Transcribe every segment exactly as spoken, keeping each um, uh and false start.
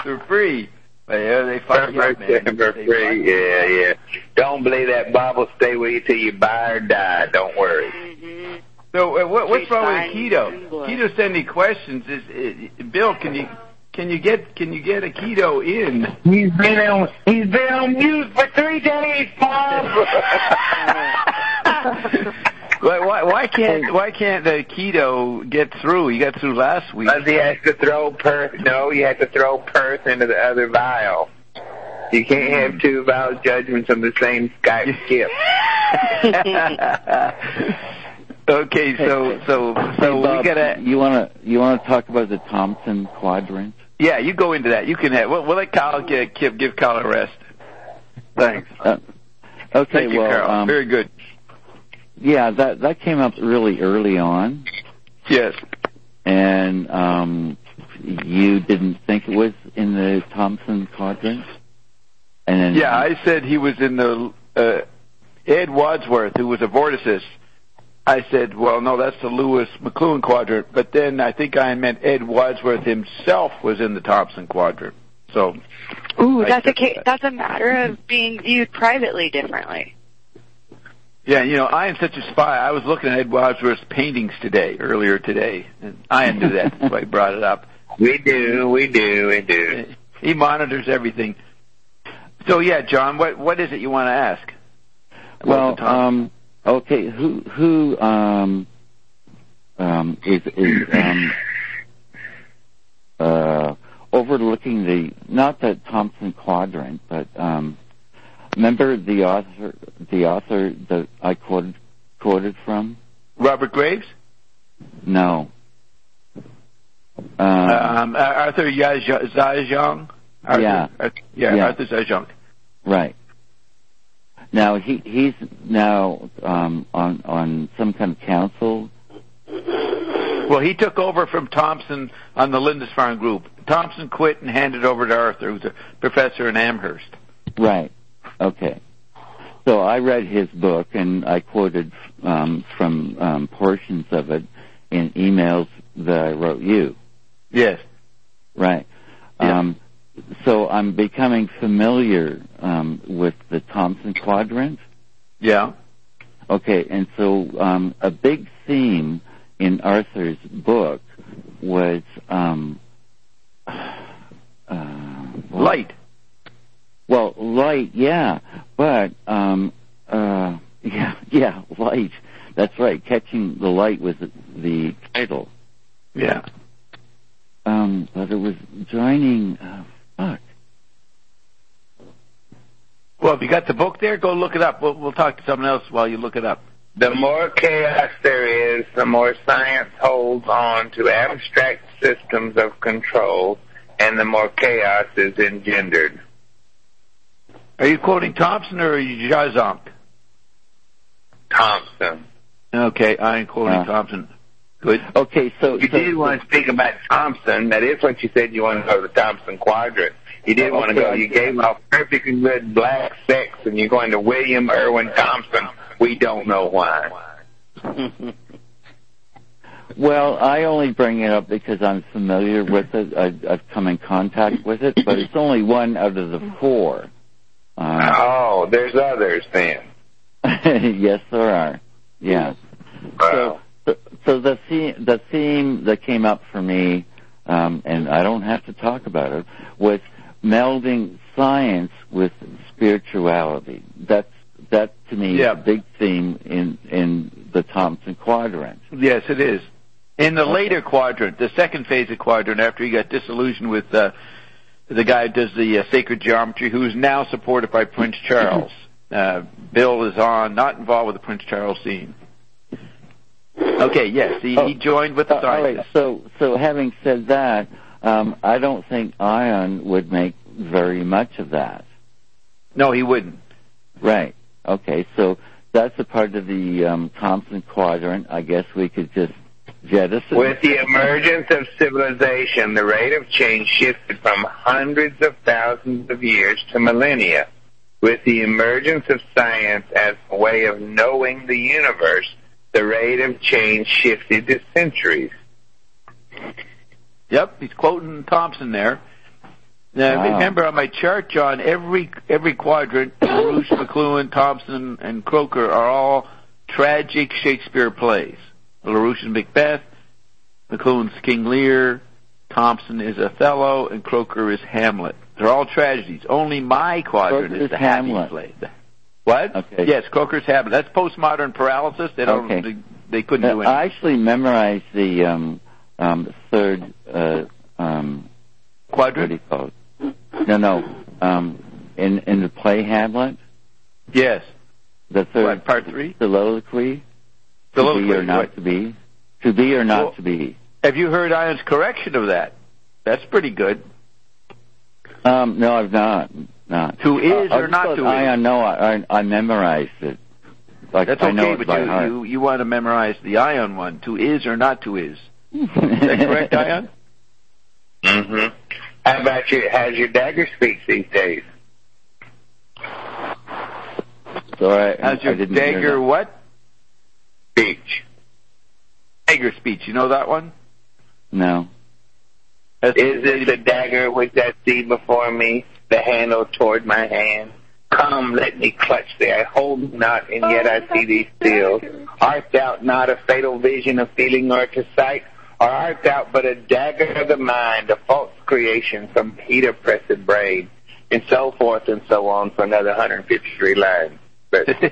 for free. But, yeah, they fuck you up, man. For They free, yeah, yeah. Don't believe that Bible. Stay with you till you buy or die. Don't worry. Mm-hmm. So uh, what, what's Please wrong find with keto? symbol. Keto sending questions. Is, is Bill? Can you can you get can you get a keto in? He's been on he's been on mute for three days, Bob. why, why why can't why can't the keto get through? You got through last week. Because he has to throw Perth. No, you have to throw Perth into the other vial. You can't have two vial judgments on the same Skype skip. Okay, so so so hey, Bob, we gotta. You wanna you wanna talk about the Thompson quadrant? Yeah, you go into that. You can have. We'll, we'll let Kyle give give, give Kyle a rest. Thanks. Uh, okay, Thank you, well, Carl. um, Very good. yeah, that that came up really early on. Yes. And um, you didn't think it was in the Thompson quadrant? And then, Yeah, I said he was in the uh, Ed Wadsworth, who was a vorticist. I said, well, no, that's the Lewis McLuhan quadrant. But then I think I meant Ed Wadsworth himself was in the Thompson quadrant. So, Ooh, I that's a said ca- that. that's a matter of being viewed privately differently. Yeah, you know, I am such a spy. I was looking at Ed Wadsworth's paintings today, earlier today, and I knew that. That's why I brought it up. We do, we do, we do. He monitors everything. So, yeah, John, what what is it you want to ask? well, um, okay, who who um, um, is is um, uh, overlooking the not the Thompson quadrant, but um, remember the author the author that I quoted quoted from? Robert Graves? No. Um, Um, Arthur Zajong? Arthur, Yeah. Arthur, yeah, Yeah. Arthur Zajong. Right. Now he he's now um, on on some kind of council. Well, he took over from Thompson on the Lindisfarne group. Thompson quit and handed over to Arthur, who's a professor in Amherst. Right. Okay. So I read his book and I quoted um, from um, portions of it in emails that I wrote you. Yes. Right. Yeah. Um, so I'm becoming familiar um, with the Thompson quadrant. Yeah. Okay, and so um, a big theme in Arthur's book was um, uh, well, Light. Well, light, yeah, but um, uh, yeah, yeah, light. That's right. Catching the light was the, the title. Yeah. Um, but it was joining. Uh, fuck. Well, if you got the book there, go look it up. We'll, we'll talk to someone else while you look it up. The more chaos there is, the more science holds on to abstract systems of control, and the more chaos is engendered. Are you quoting Thompson or are you Zajong? Thompson. Okay, I am quoting Uh. Thompson. Good. Okay, so You so, did want to speak about Thompson. That is what you said. You want to go to the Thompson quadrant. You did want to Okay. go. You gave off perfectly good black sex, and you're going to William Irwin Thompson. We don't know why. Well, I only bring it up because I'm familiar with it. I, I've come in contact with it, but it's only one out of the four. Uh, Oh, there's others then. yes, there are. Yeah. Wow. So, so the theme, the theme that came up for me, um, and I don't have to talk about it, was melding science with spirituality. That's that to me Yeah. is a big theme in in the Thompson quadrant. Yes, it is. In the Okay. later quadrant, the second phase of quadrant, after he got disillusioned with uh, the guy who does the uh, sacred geometry, who's now supported by Prince Charles. Uh, Bill is on, not involved with the Prince Charles scene. Okay, yes, he, Oh, he joined with the Uh, all right. scientists. So, so having said that, um, I don't think Ion would make very much of that. No, he wouldn't. Right. Okay. So that's a part of the um, Thompson quadrant. I guess we could just jettison. With the emergence of civilization, the rate of change shifted from hundreds of thousands of years to millennia. With the emergence of science as a way of knowing the universe, the rate of change shifted to centuries. Yep, he's quoting Thompson there. Now, Wow. remember on my chart, John, every every quadrant, LaRouche, McLuhan, Thompson, and Croker are all tragic Shakespeare plays. LaRouche is Macbeth, McLuhan's King Lear, Thompson is Othello, and Croker is Hamlet. They're all tragedies. Only my quadrant Croker's is the happy Hamlet. play. What? Okay. Yes, Croker's Hamlet. That's postmodern paralysis. They don't. Okay. They, they couldn't do Uh, anything. I actually memorized the um, um, third. Uh, um, what do Quadrant? you call it? No, no. Um, in in the play Hamlet, Yes. the third What, part three? soliloquy. Soliloquy, To be or not right. to be. To be or not Well- to be. Have you heard Ion's correction of that? That's pretty good. Um, no, I've not. Not. To is Uh, or I'll not just to let is? Ion know I, I, I memorized it. Like, That's I know okay, it but by you, heart. you you want to memorize the Ion one. To is or not to is. Is that correct, Ion? Mm-hmm. How about your, how's your dagger speech these days? Sorry, I, How's your I didn't hear dagger that. what? Speech. Dagger speech. You know that one? No. That's Is this a dagger which I see before me, the handle toward my hand? Come, let me clutch thee. I hold not, and yet I see thee still. Art thou not a fatal vision of feeling or to sight? Or art thou but a dagger of the mind, a false creation from heat oppressed brain? And so forth and so on for another one hundred fifty-three lines. But is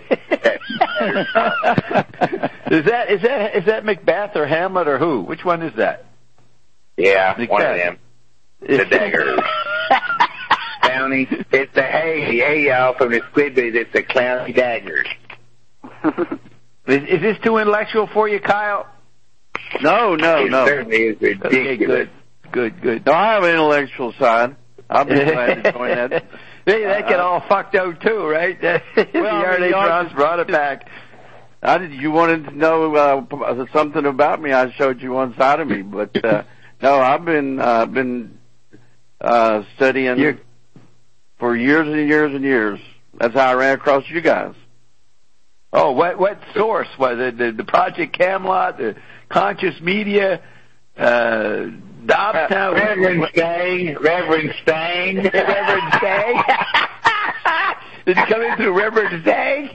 that is that is that Macbeth or Hamlet or who? Which one is that? yeah, Macbeth. one of them. The dagger. Clowny. It's the hey, hey y'all from the Squidbillies. It's the clowny dagger. Is, is this too intellectual for you, Kyle? No, no, It no. certainly is Okay, ridiculous. good, good, good. No, I have an intellectual side. I'll be glad to join that. They, that get all fucked out too, right? the I mean, R N A y'all Trons just- brought it back. I did, you wanted to know uh, something about me. I showed you one side of me, but uh, no, I've been uh, been uh, studying You're- for years and years and years. That's how I ran across you guys. Oh, what what source was it? The, the Project Camelot, the Conscious Media, uh, Dobbstown, Reverend Stang, Reverend Stang. Reverend Stang. Did you come in through Reverend Stang?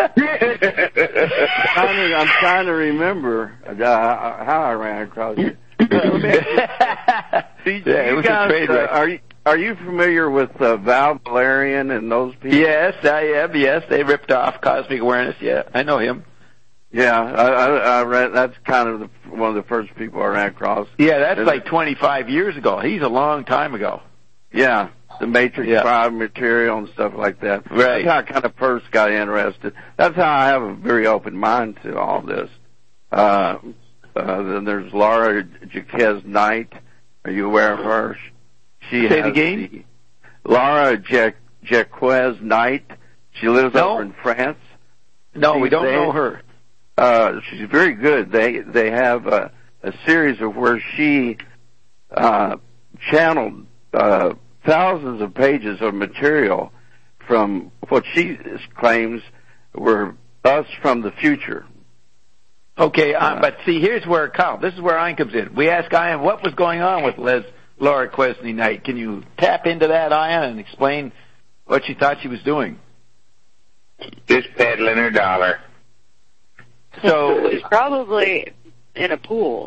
I'm trying to, I'm trying to remember uh, how I ran across you. Do yeah, it you was guys, a trade uh, wreck. are you are you familiar with uh, Val Valerian and those people? Yes, I am. Yes, they ripped off Cosmic Awareness. Yeah, I know him. Yeah, I, I, I read. That's kind of the, one of the first people I ran across. Yeah, that's Is like it- twenty-five years ago. He's a long time ago. Yeah, the Matrix Yeah. Five material and stuff like that. Right. That's how I kind of first got interested. That's how I have a very open mind to all this. Uh, uh, then there's Laura Jaquez Knight. Are you aware of her? She Say it has again? the- Laura Jac- Jaquez Knight. She lives No. over in France. No, we don't They- know her. Uh, she's very good. They they have a, a series of where she uh, channeled uh, thousands of pages of material from what she claims were us from the future. Okay, uh, Uh, but see, here's where it counts. This is where Ian comes in. We ask Ian what was going on with Les Laura Quesney Knight. Can you tap into that, Ian, and explain what she thought she was doing? Just peddling her dollar. So, It's probably in a pool,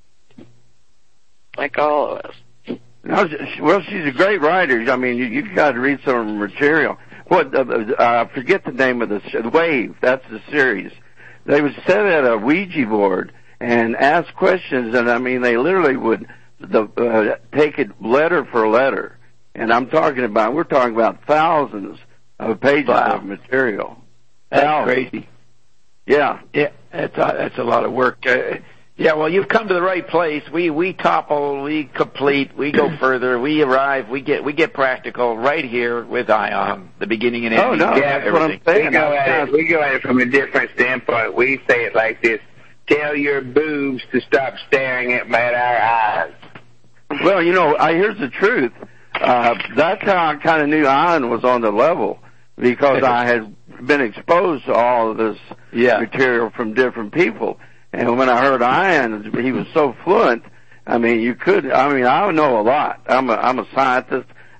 like all of us. No, she- well, she's a great writer. I mean, you, you've got to read some of her material. What? Uh, uh, I forget the name of the the Wave. That's the series. They would sit at a Ouija board and ask questions, and I mean, they literally would the, uh, take it letter for letter. And I'm talking about, we're talking about thousands of pages Wow. of material. that's Thousands. crazy. Yeah. Yeah, that's a, that's a lot of work. Uh, yeah, well, you've come to the right place. We we topple, we complete, we go further, we arrive, we get we get practical right here with Ion, the beginning and Oh, ending. no, of that's what I'm everything. saying. We go at it. We go at it from a different standpoint. We say it like this: "Tell your boobs to stop staring at, at our eyes." Well, you know, I, here's the truth. Uh, that's how I kind of knew Ian was on the level, because I had been exposed to all of this Yeah. material from different people. And when I heard Ian, he was so fluent. I mean, you could. I mean, I know a lot. I'm a I'm a scientist.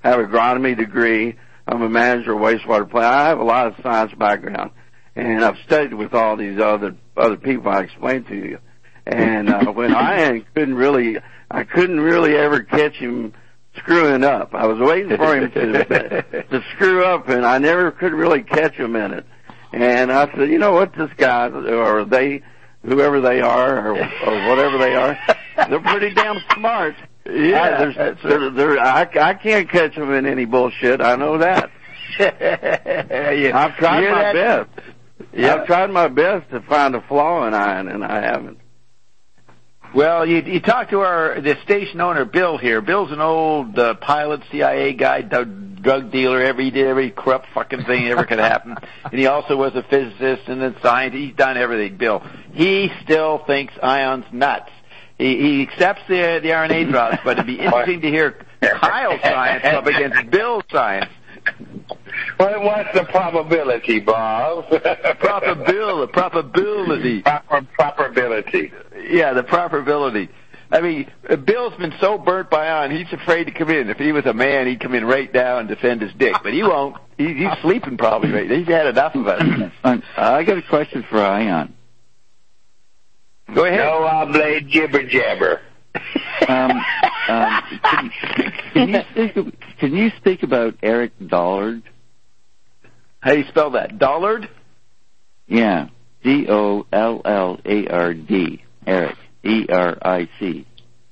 have an agronomy degree. I'm a manager of wastewater plant. I have a lot of science background, and I've studied with all these other other people I explained to you. And uh, when I couldn't really, I couldn't really ever catch him screwing up. I was waiting for him to to screw up, and I never could really catch him in it. And I said, you know what, this guy or they, whoever they are, or, or whatever they are, they're pretty damn smart. Yeah, I, they're, they're, I, I can't catch them in any bullshit. I know that. yeah. I've tried You're my that... best. Yeah. I've tried my best to find a flaw in iron, and I haven't. Well, you you talk to our the station owner Bill here. Bill's an old uh, pilot, C I A guy, drug, drug dealer. Every did every corrupt fucking thing ever could happen. And he also was a physicist and a scientist. He's done everything. Bill. He still thinks iron's nuts. He, he accepts the the R N A drops, but it'd be interesting to hear Kyle's science up against Bill's science. Well, what's the probability, Bob? Probabil, probability. Proper probability. Yeah, the probability. I mean, Bill's been so burnt by iron, he's afraid to come in. If he was a man, he'd come in right now and defend his dick. But he won't. He, he's sleeping probably right now. He's had enough of it. I got a question for Ion. Go ahead. No oblate jibber jabber. Um, um, can, can you speak? Can you speak about Eric Dollard? How do you spell that? Dollard? Yeah, D O L L A R D. Eric, E R I C.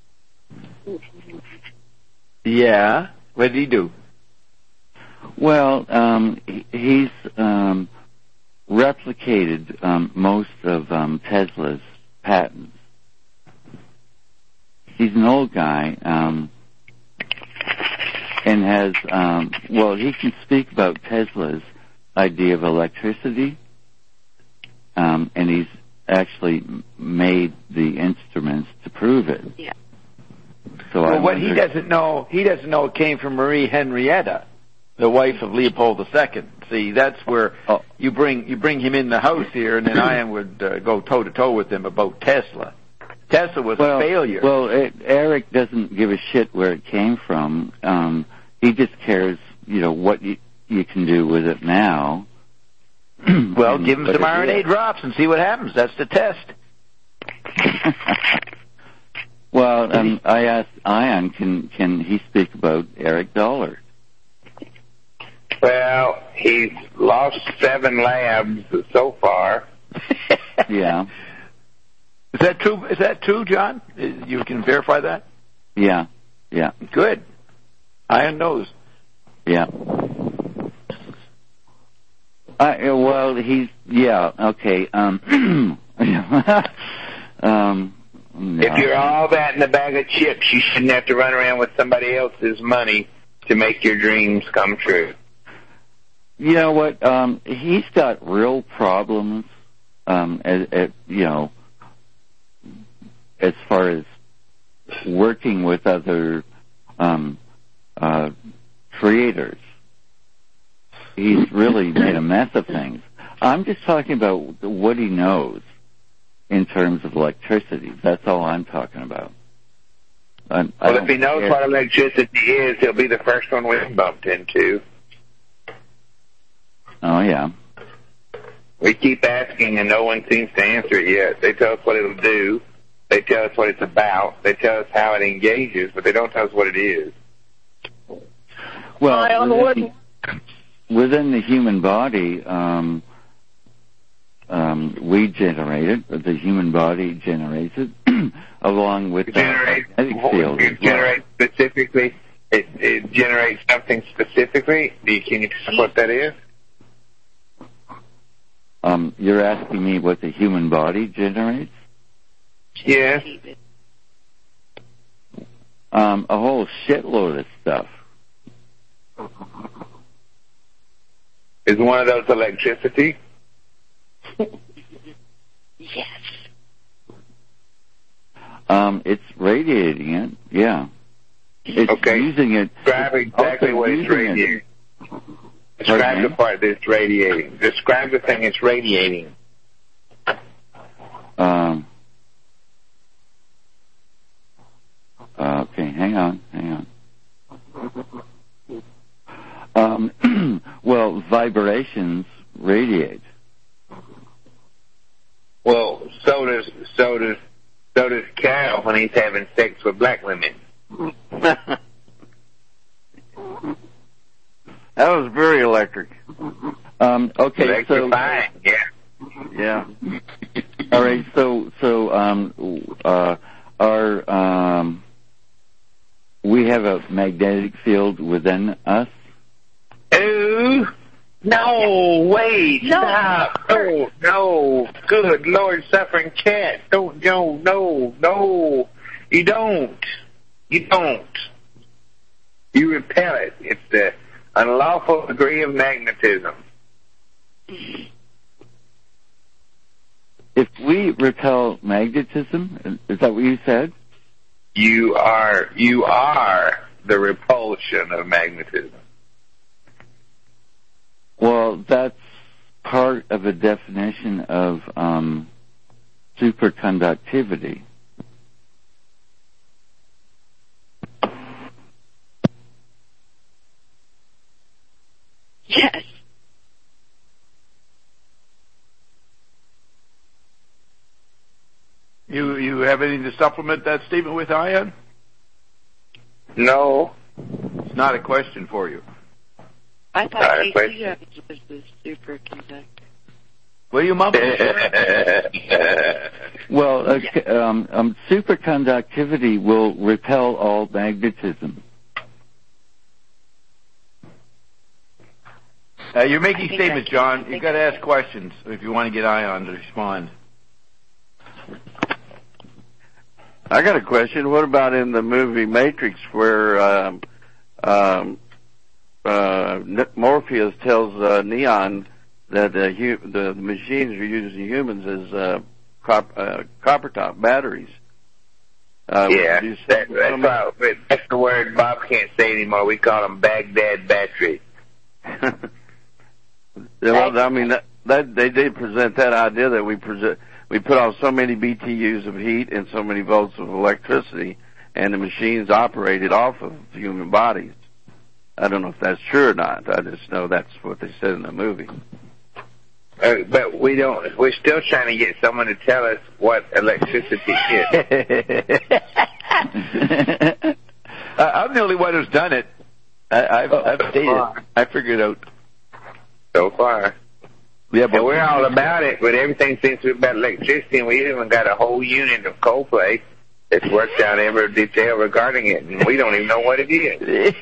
Yeah. What did he do? Well, um, he, he's um, replicated um, most of um, Tesla's patents. He's an old guy, um, and has, um, well, he can speak about Tesla's idea of electricity, um, and he's actually made the instruments to prove it. Yeah. So well, I what he wonder, doesn't know, he doesn't know it came from Marie Henrietta, the wife of Leopold the Second. See, that's where oh. you bring you bring him in the house here, and then Ian would uh, go toe to toe with him about Tesla. Tesla was well, a failure. Well, it, Eric doesn't give a shit where it came from. Um, he just cares, you know, what you, you can do with it now. Well, give him But some it R N A is. drops and see what happens. That's the test. Well, um, I asked Ion, can can he speak about Eric Dollard? Well, he's lost seven labs so far. Yeah, Is that true? Is that true, John? You can verify that? yeah, yeah, Good. Ian knows. yeah. Uh, well, he's yeah, okay. Um, um, no. If you're all that in a bag of chips, you shouldn't have to run around with somebody else's money to make your dreams come true. You know what? Um, he's got real problems. Um, at, at, you know, as far as working with other um, uh, creators, he's really made a mess of things. I'm just talking about what he knows in terms of electricity. That's all I'm talking about. I, I Well, if he knows care. what electricity is, he'll be the first one we bumped into. Oh yeah. We keep asking and no one seems to answer it yet. They tell us what it'll do. They tell us what it's about. They tell us how it engages, but they don't tell us what it is. Well, within the, within the human body, um, um, we generate it. The human body generates it, along with It the generates, magnetic field. it as well. generates specifically. It, it generates something specifically. Do you, can you tell us what that is? Um, you're asking me what the human body generates? Yes. Um, a whole shitload of stuff. Is one of those electricity? Yes. Um, it's radiating it, yeah. It's Okay. using it. Describe exactly also what it's using it. radiating. Describe Pardon the me? part that's radiating. Describe the thing it's radiating. Um, uh, okay, hang on, hang on. Um, well, vibrations radiate. Well, so does so does so does Carol when he's having sex with black women. That was very electric. Um, okay, Electrifying, so yeah. Yeah. all right, so so um, uh, our um, we have a magnetic field within us. Ooh, no, wait, No. stop. No, no, good Lord, suffering cat. Don't, no, no, no. You don't. You don't. You repel it. It's the unlawful degree of magnetism. If we repel magnetism, is that what you said? You are, you are the repulsion of magnetism. Well, that's part of a definition of um, superconductivity. Yes. You you have anything to supplement that statement with, Ion? No. It's not a question for you. I thought Sorry, A question. C Jones was the superconductor. Will you mumble? Well, uh, um, um, superconductivity will repel all magnetism. Uh, you're making I think statements, I- John. I think You've got to I- ask questions if you want to get Ion to respond. I got a question. What about in the movie Matrix where um, um, uh, Morpheus tells uh, Neon that uh, hu- the machines are using humans as uh, cop- uh, copper top batteries? Uh, Yeah, you that, say- that's, why, that's the word Bob can't say anymore. We call them Baghdad batteries. well, I mean, that, that they did present that idea that we present. We put off so many B T Us of heat and so many volts of electricity, and the machines operated off of human bodies. I don't know if that's true or not. I just know that's what they said in the movie. Uh, but we don't. We're still trying to get someone to tell us what electricity is. uh, I'm the only one who's done it. I, I've, I've stated. I figured it out. So far, Yeah, and we're all about it. But everything seems to be about electricity, and we even got a whole unit of Coldplay that's worked out every detail regarding it, and we don't even know what it is.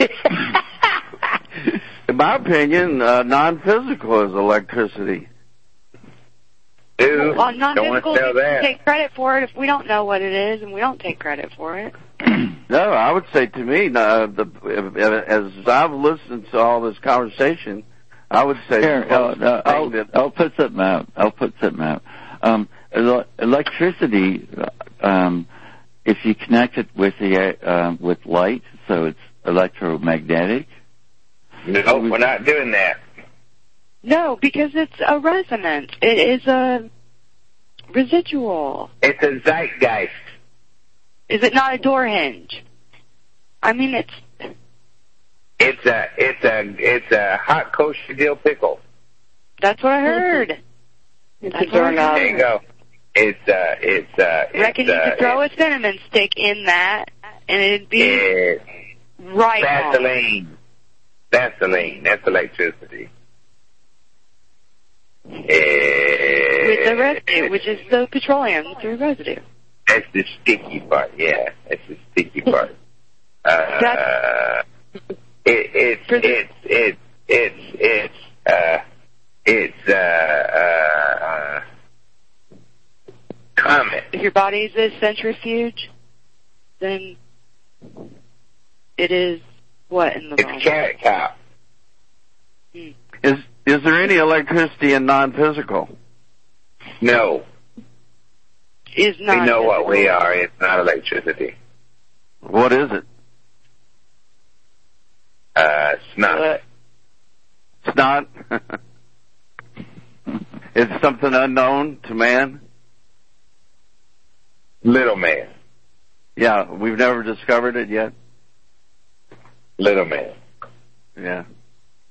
In my opinion, uh, non-physical is electricity. Dude, Well, don't want non-physical, to tell you that. take credit for it if we don't know what it is, and we don't take credit for it. No, I would say to me, uh, the, as I've listened to all this conversation, I would say Here, the uh, uh, I'll, that, I'll put something out. I'll put something out. Um, ele- electricity, um, if you connect it with the uh, with light, so it's electromagnetic. No, we're not doing that. No, because it's a resonance. It is a residual. It's a zeitgeist. Is it not a door hinge? I mean, it's It's a it's a it's a hot kosher dill pickle. that's what I heard. It's That's a what I doorknob. There you go. It's uh it's uh I reckon it's, you uh, could throw a cinnamon stick in that, and it'd be it's right on. Vaseline. Vaseline. That's electricity. With the residue, which is the petroleum, the residue. That's the sticky part. Yeah, that's the sticky part. Uh, That's- it, it's For the- it's it's it's it's uh it's uh uh comet. If your body is a centrifuge, then it is what in the It's body? carrot top. Hmm. is is there any electricity in non-physical? No, Is we not. know what we physical. are. It's not electricity. What is it? Uh, it's not. It's not. It's something unknown to man. Little man. Yeah, we've never discovered it yet. Little man. Yeah.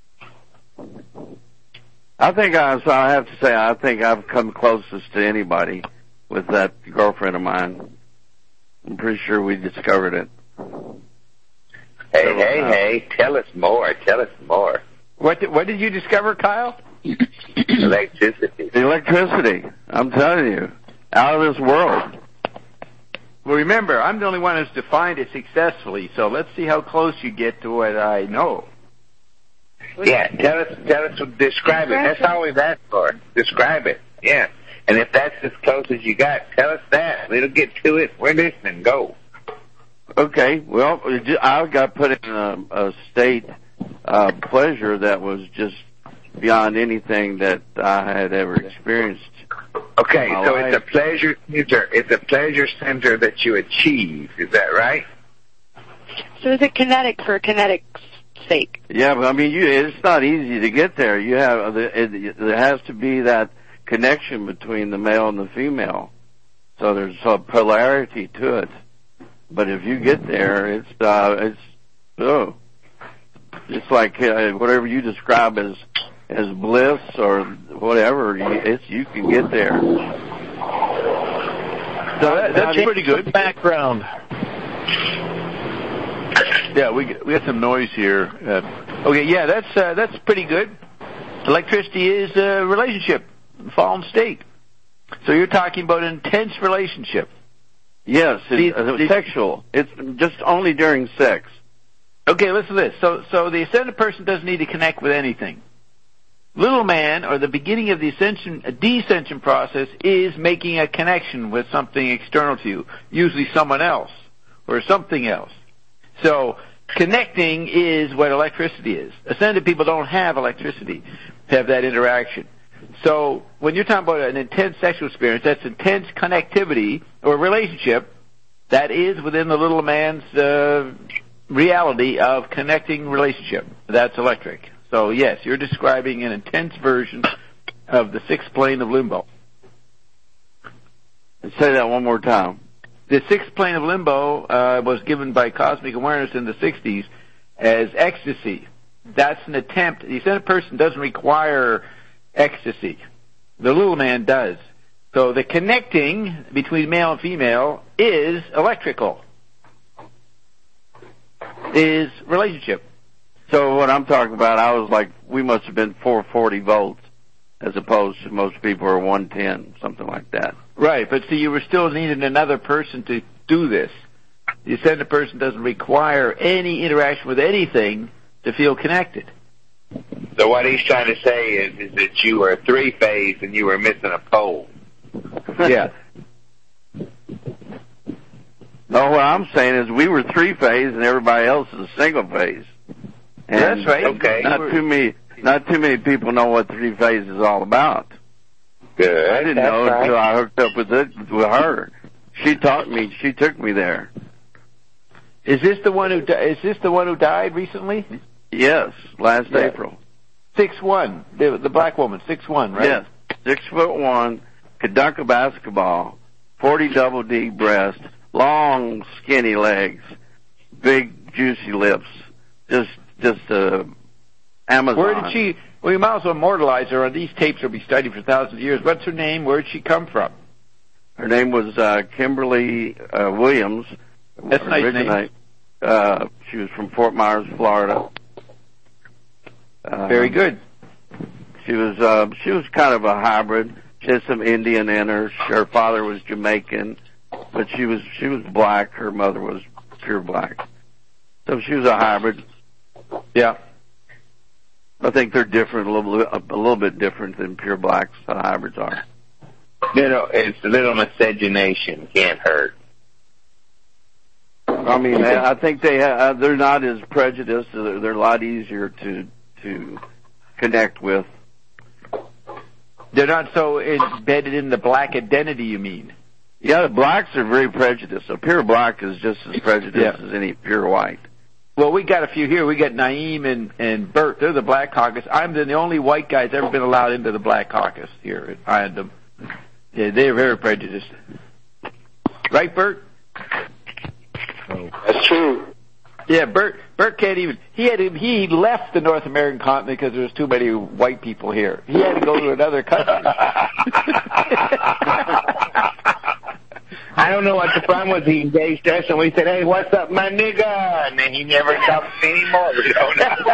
I think I, so I have to say, I think I've come closest to anybody with that girlfriend of mine. I'm pretty sure we discovered it. Hey, hey, hey, tell us more, tell us more. What did, what did you discover, Kyle? Electricity. The electricity, I'm telling you, out of this world. Well, remember, I'm the only one who's defined it successfully, so let's see how close you get to what I know. Yeah, tell us, tell us, describe it. That's all we've asked for. Describe it. Yeah. And if that's as close as you got, tell us that. We'll get to it. We're listening. Go. Okay, well, I got put in a, a state of pleasure that was just beyond anything that I had ever experienced. Okay, so life. It's a pleasure center. It's a pleasure center that you achieve. Is that right? So is it kinetic for kinetic's sake? Yeah, but I mean, you, it's not easy to get there. You have it, there has to be that connection between the male and the female. So there's a polarity to it. But if you get there, it's uh, it's oh, it's like uh, whatever you describe as as bliss or whatever. It's you can get there. So that, that's pretty good background. Yeah, we we got some noise here. Uh, okay, yeah, that's uh, that's pretty good. Electricity is a relationship, fallen state. So you're talking about an intense relationship. Yes, it's the, the, sexual. It's just only during sex. Okay, listen to this. So, so the ascended person doesn't need to connect with anything. Little man, or the beginning of the ascension, a descension process, is making a connection with something external to you, usually someone else or something else. So, connecting is what electricity is. Ascended people don't have electricity, have that interaction. So, when you're talking about an intense sexual experience, that's intense connectivity or relationship that is within the little man's uh, reality of connecting relationship. That's electric. So, yes, you're describing an intense version of the sixth plane of limbo. Say that one more time. The sixth plane of limbo uh, was given by Cosmic Awareness in the sixties as ecstasy. That's an attempt. The ascended person doesn't require ecstasy. The little man does. So the connecting between male and female is electrical, is relationship. So what I'm talking about, I was like, we must have been four forty volts as opposed to most people are one ten, something like that. Right, but see, you were still needing another person to do this. The ascended person doesn't require any interaction with anything to feel connected. So what he's trying to say is, is that you were three-phase and you were missing a pole. Yeah. No, what I'm saying is we were three-phase and everybody else is single-phase. And that's right. Okay. Not too many, not too many people know what three-phase is all about. Good. I didn't that's know right. until I hooked up with it with her. She taught me. She took me there. Is this the one who di- is this the one who died recently? Yes, last Yeah. April. Six one, the, the black woman, six one, right? Yes, six foot one, could dunk a basketball, forty double D breast, long skinny legs, big juicy lips, just just uh, Amazon. Where did she? Well, you might as well immortalize her. These tapes will be studied for thousands of years. What's her name? Where did she come from? Her name was uh, Kimberly uh, Williams. That's a nice name. Uh, she was from Fort Myers, Florida. Uh, Very good. She was uh, she was kind of a hybrid. She had some Indian in her. Her father was Jamaican, but she was she was black. Her mother was pure black. So she was a hybrid. Yeah. I think they're different, a little, a little bit different than pure blacks. The hybrids are. Little, it's a little miscegenation. Can't hurt. I mean, I think they ha- they're not as prejudiced. They're, they're a lot easier to to connect with. They're not so embedded in the black identity, you mean? Yeah, the blacks are very prejudiced. A pure black is just as prejudiced Yeah. as any pure white. Well, we got a few here. We got Naeem and, and Bert. They're the Black Caucus. I'm the, the only white guy that's ever been allowed into the Black Caucus here at I M. Yeah, they're very prejudiced. Right, Bert? That's true. Yeah, Bert. Bert can't even. He had he left the North American continent because there was too many white people here. He had to go to another country. I don't know what the problem was. He engaged us, and we said, "Hey, what's up, my nigga?" And then he never talked to me anymore. We don't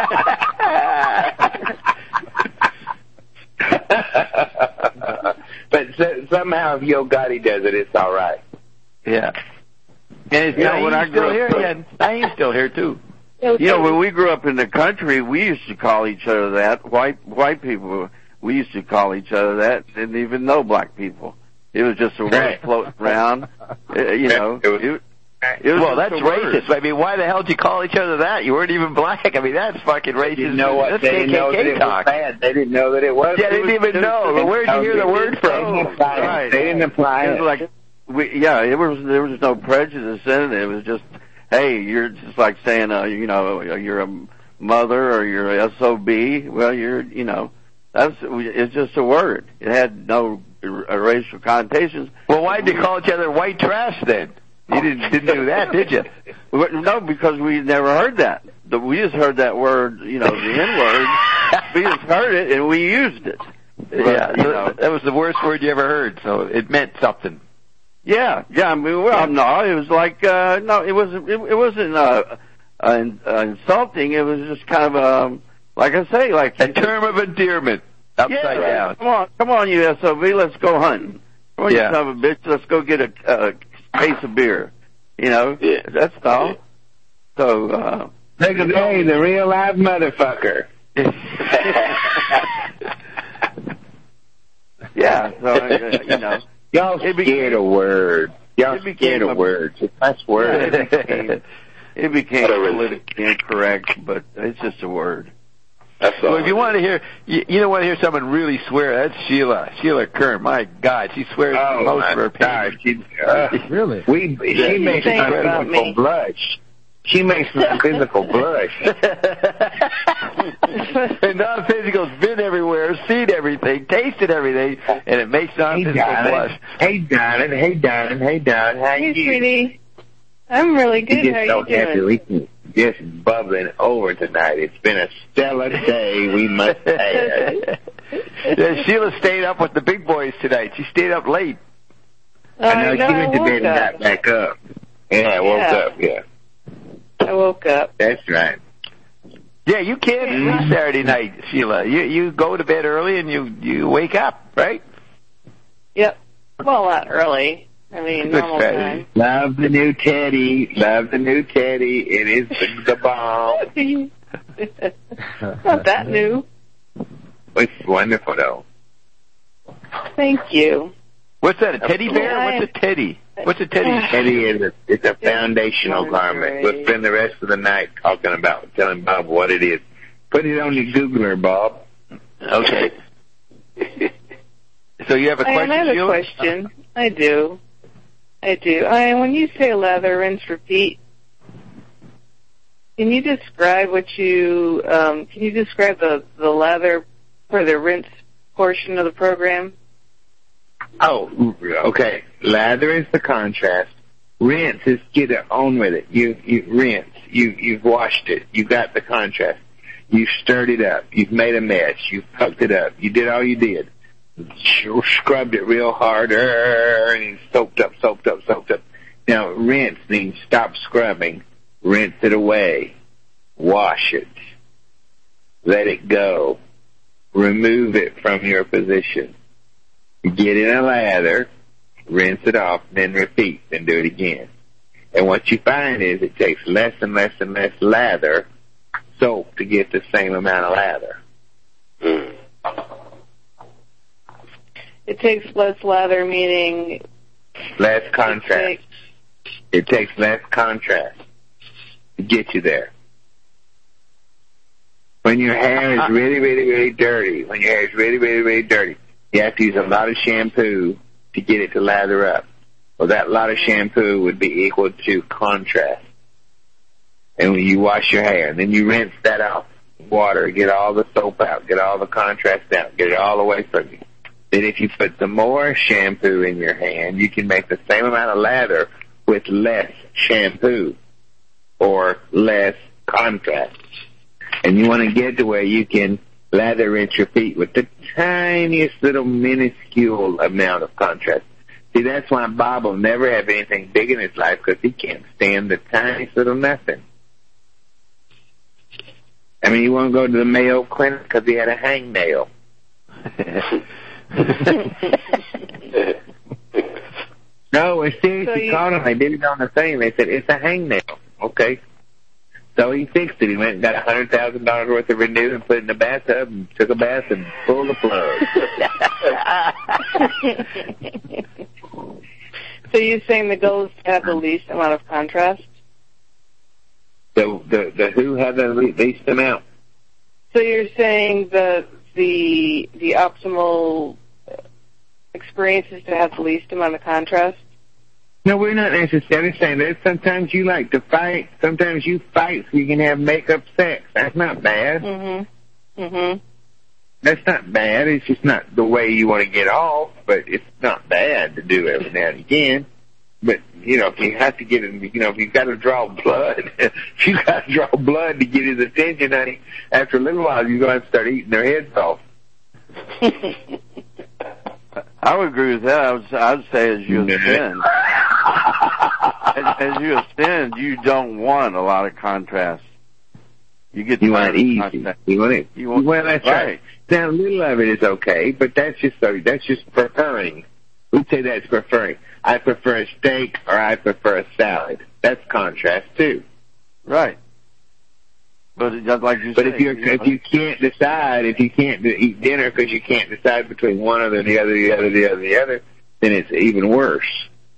know. But so, somehow, if Yo Gotti does it, it's all right. Yeah. And it's, You know, when I still grew here, up- yeah, Naeem's still here too. You know, when we grew up in the country, we used to call each other that. White white people, we used to call each other that. Didn't even know black people. It was just a word Right. floating around. Uh, you know, It was- it, it was Well, just that's a word. racist. I mean, why the hell did you call each other that? You weren't even black. I mean, that's fucking racist. They didn't know what That's they didn't know that K K K it talk. was bad. They didn't know that it was. Yeah, they didn't even know. But where'd you hear the word They didn't from? apply it. Right. They didn't apply It it. was like, we, yeah, it was. There was no prejudice in it. It was just, hey, you're just like saying, uh, you know, you're a mother or you're a S O B. Well, you're, you know, that's it's just a word. It had no r- racial connotations. Well, why did you call each other white trash then? You didn't didn't do that, did you? No, because we never heard that. The- We just heard that word, you know, the N word. We just heard it and we used it. Yeah, you so know. that was the worst word you ever heard. So it meant something. Yeah, yeah. I mean, well, no, it was like uh no, it wasn't. It, it wasn't uh, uh, uh, insulting. It was just kind of um, like I say, like A term of endearment, upside yeah, down. Come on, come on, you S O B, let's go hunting. Come on, Yeah. you son of a bitch, let's go get a, a case of beer. You know, Yeah. that's all. So, uh, Look at hey, the real live motherfucker. yeah. So uh, you know, Y'all It became- scared of words. Y'all it became scared a- of words. It's nice words. it became, it became Whatever. politically incorrect, but it's just a word. That's all. Well, if you want to hear, you, you don't want to hear someone really swear. That's Sheila. Sheila Kern. My God, she swears Oh most my of her God, papers. she, uh, Really? we Yeah. she makes Think my about physical me. blush. She makes my physical blush. And non-physical's been everywhere, seen everything, tasted everything, and it makes Hey non-physical darling, blush. hey darling, hey darling, hey darling, how Hey, you? sweetie. I'm really You good. just How are don't you have to doing? listen. Just bubbling over tonight. It's been a stellar day. We must add. Yeah, Sheila stayed up with the big boys tonight. She stayed up late. Oh, I know I she went to woke bed and up. got back up. Yeah, I woke Yeah. up. Yeah, I woke up. that's right. Yeah, you can't sleep Saturday night, Sheila. You you go to bed early and you you wake up, right? Yep. Well, not early. I mean, Good normal strategy. time. Love the new Teddy. Love the new Teddy. It is the, the bomb. Not that new. It's wonderful though. Thank you. What's that? A teddy bear? Yeah, What's a teddy? What's a teddy? Teddy is a it's a foundational It's garment. great. We'll spend the rest of the night talking about telling Bob what it is. Put it on your Googler, Bob. Okay. So you have a I question, have a Sheila? question. I do. I do. I, when you say leather, rinse, repeat, can you describe what you, um, can you describe the, the leather for the rinse portion of the program? Oh, okay. Lather is the contrast. Rinse is get it on with it. You you rinse. You you've washed it. You got the contrast. You stirred it up. You've made a mess. You fucked it up. You did all you did. Scrubbed it real hard, and you soaked up, soaked up, soaked up. Now rinse means stop scrubbing. Rinse it away. Wash it. Let it go. Remove it from your position. Get in a lather, rinse it off, then repeat, then do it again. And what you find is it takes less and less and less lather, soap, to get the same amount of lather. Mm. It takes less lather, meaning Less contrast. it takes- It takes less contrast to get you there. When your hair is really, really, really dirty, when your hair is really, really, really dirty, you have to use a lot of shampoo to get it to lather up. Well, that lot of shampoo would be equal to contrast. And when you wash your hair, then you rinse that off with water, get all the soap out, get all the contrast out, get it all away from you. Then if you put some more shampoo in your hand, you can make the same amount of lather with less shampoo. or less contrast. And you want to get to where you can lather rinse your feet with the tiniest little minuscule amount of contrast. See, that's why Bob will never have anything big in his life, because he can't stand the tiniest little nothing. I mean, you want to go to the Mayo Clinic because he had a hangnail. No, it's seriously so you... called him. They did it on the thing. They said, it's a hangnail. Okay. So he fixed it. He went and got one hundred thousand dollars worth of Renew and put it in the bathtub and took a bath and pulled the plug. So you're saying the goal is to have the least amount of contrast? The, the, the who have the least amount? So you're saying the, the, the optimal experience is to have the least amount of contrast? No, we're not necessarily saying that. Sometimes you like to fight. Sometimes you fight so you can have make-up sex. That's not bad. Mm-hmm. Mm-hmm. That's not bad. It's just not the way you want to get off, but it's not bad to do every now and again. But, you know, if you have to get in, you know, if you've got to draw blood, if you got to draw blood to get his attention, honey, after a little while you're going to start eating their heads off. I would agree with that. I would, I would say as you ascend, as, as you ascend, you don't want a lot of contrast. You get you want easy. Contrast. You want it. You want, well, that's right. right. Now, a little of it is okay, but that's just so, that's just preferring. We'd say that's preferring. I prefer a steak or I prefer a salad. That's contrast too. Right. But like you but say, if you you know, if you can't decide, if you can't eat dinner because you can't decide between one or the other, the other, the other, the other, then it's even worse.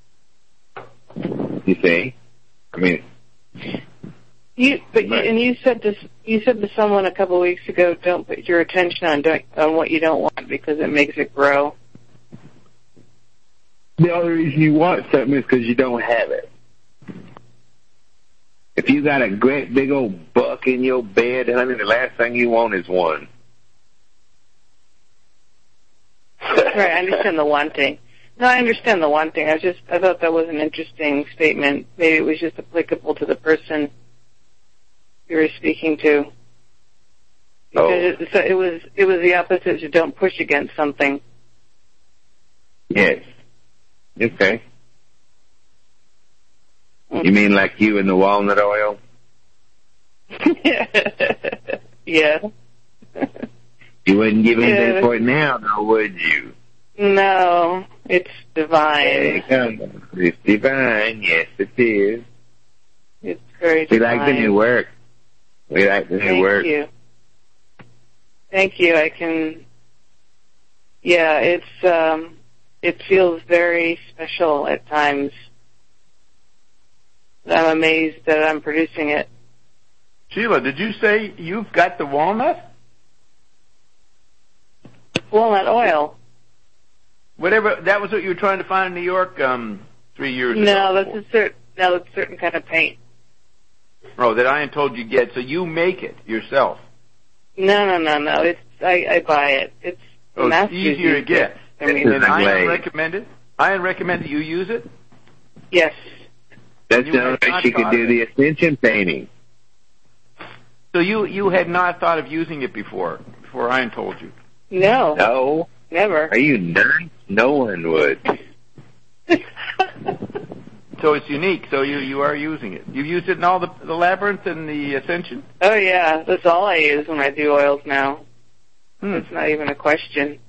You see? I mean, you but you, and you said to you said to someone a couple of weeks ago, don't put your attention on doing, on what you don't want because it makes it grow. The only reason you want something is because you don't have it. If you got a great big old buck in your bed, honey, the last thing you want is one. Right, I understand the wanting. No, I understand the wanting. I just, I thought that was an interesting statement. Maybe it was just applicable to the person you were speaking to. Because Oh. it, so it was, it was the opposite. You don't push against something. Yes. Okay. You mean like you and the walnut oil? Yeah. You wouldn't give anything Yeah. for it now, though, would you? No, it's divine. There you go. It's divine. Yes, it is. It's very We divine. like the new work. We like the new Thank work. you. Thank you. I can, yeah, it's, um, it feels very special at times. I'm amazed that I'm producing it. Sheila, did you say you've got the walnut? Walnut oil. Whatever, that was what you were trying to find in New York um, three years No, ago. that's a certain, no, that's a certain kind of paint. Oh, that Ian told you to get, so you make it yourself. No, no, no, no. It's I, I buy it. It's Oh, mass it's easier to use it. get. I mean, And Ian Glade. recommended, Ian recommended you use it? yes. That's You the had only way not she could thought do of the ascension painting. So you, you had not thought of using it before, before Ian told you? No, No. never. Are you nuts? No one would. So it's unique, so you, you are using it. You used it in all the, the labyrinth and the ascension? Oh yeah, that's all I use when I do oils now. Hmm. It's not even a question.